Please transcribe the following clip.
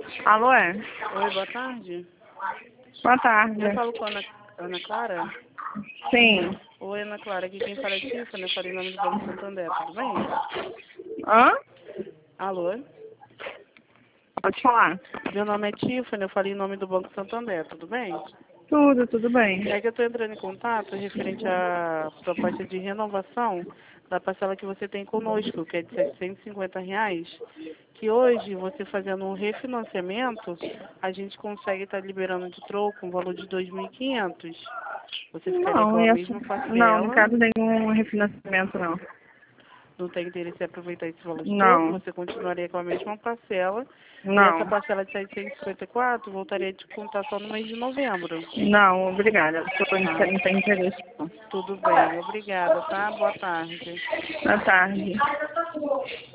Alô, é? Oi, boa tarde. Boa tarde. Eu falo com a Ana Clara. Sim. Oi, Ana Clara, aqui quem fala é Tiffany, eu falei em nome do Banco Santander, tudo bem? Hã? Alô? Pode falar. Meu nome é Tiffany, eu falei em nome do Banco Santander, tudo bem? Tudo bem. É que eu estou entrando em contato referente à proposta de renovação da parcela que você tem conosco, que é de R$ 750, que hoje, você fazendo um refinanciamento, a gente consegue estar liberando de troco um valor de 2.500. Você ficaria com Não, a mesma não parcela. quero nenhum refinanciamento, não. Não tem interesse em aproveitar esse valor de troco, Não, você continuaria com a mesma parcela. E essa não, parcela de 754 voltaria a te contar só no mês de novembro. não, obrigada. Tá? Não tenho interesse, não. Tudo bem, obrigada, tá? Boa tarde. Boa tarde.